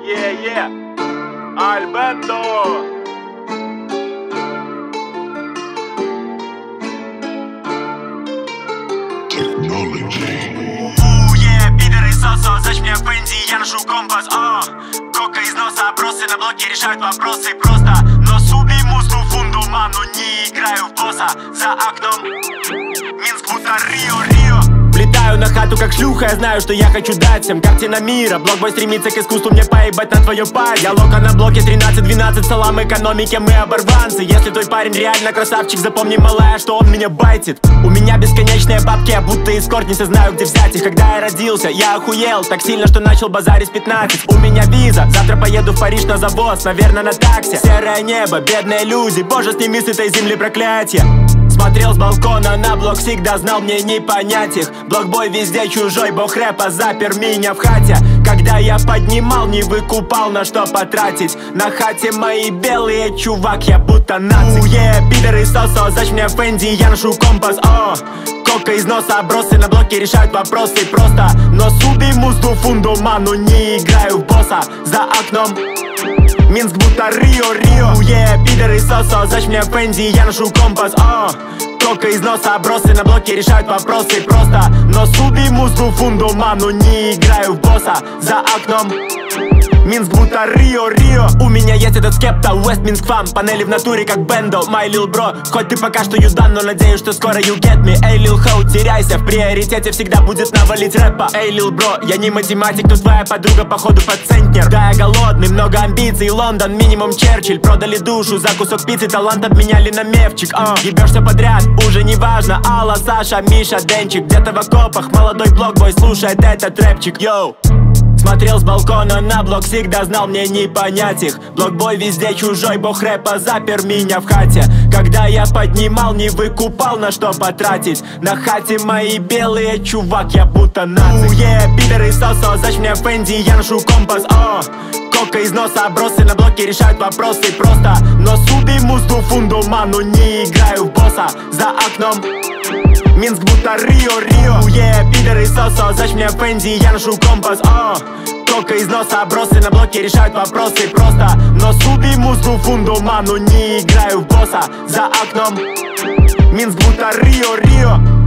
Альберто. Пидоры сосо, зачем мне Фэнди, я ношу компас, кока из носа, бросы на блоке решают вопросы просто. Но субимус ту фунду, ману, не играю в босса. За окном Минск будто Рио. Влетаю на хату как шлюха, я знаю, что я хочу дать всем картина мира. Блокбой стремится к искусству, мне поебать на твою парь. Я лока на блоке 13-12, салам экономике, мы оборванцы. Если твой парень реально красавчик, запомни, малая, что он меня байтит. У меня бесконечные бабки, я будто эскорт, не знаю, где взять их. Когда я родился, я охуел так сильно, что начал базарить 15. У меня виза, завтра поеду в Париж на завоз, наверное, на такси. Серое небо, бедные люди, боже, сними с этой земли проклятие. Смотрел с балкона на блок, всегда знал, мне не понять их. Блокбой везде чужой, бог рэпа запер меня в хате. Когда я поднимал, не выкупал, на что потратить. На хате мои белые, чувак, я будто нацик. Пидоры сосо, зачем мне Фэнди, я ношу компас, кока из носа, бросы на блоке решают вопросы просто. Но субимус ту фунду, ману, не играю в босса. За окном Минск будто Рио. Пидоры сосо, зачем мне Фэнди, я ношу компас, кока из носа, бросы на блоке решают вопросы просто. Но субимус ту фунду, ману, не играю в босса. За окном Минск будто Рио. У меня есть этот скепта, West Minsk фам. Панели в натуре как Бендо, my lil bro. Хоть ты пока что юдан, но надеюсь, что скоро you get me. Эй, lil ho, теряйся, в приоритете всегда будет навалить рэпа. Эй, lil bro, я не математик, но твоя подруга походу под центнер. Да, я голодный, много амбиций, Лондон, минимум Черчилль. Продали душу за кусок пиццы, талант обменяли на мефчик. Ебешься подряд, уже не важно. Алла, Саша, Миша, Денчик. Где-то в окопах молодой блокбой слушает этот рэпчик, йоу. Смотрел с балкона на блок, всегда знал, мне не понять их. Блокбой везде чужой, бог рэпа запер меня в хате. Когда я поднимал, не выкупал, на что потратить. На хате мои белые, чувак, я будто нацик. Пидоры сосо, зачем мне Фэнди, я ношу компас, кока из носа, бросы на блоке решают вопросы просто. Но субимус ту фунду, ману, не играю в босса. За окном Минск будто Рио. Пидоры сосо, зачем мне Фэнди, я ношу компас, кока из носа, бросы на блоке решают вопросы просто. Но субимус ту фунду, ману, не играю в босса. За окном Минск будто Рио.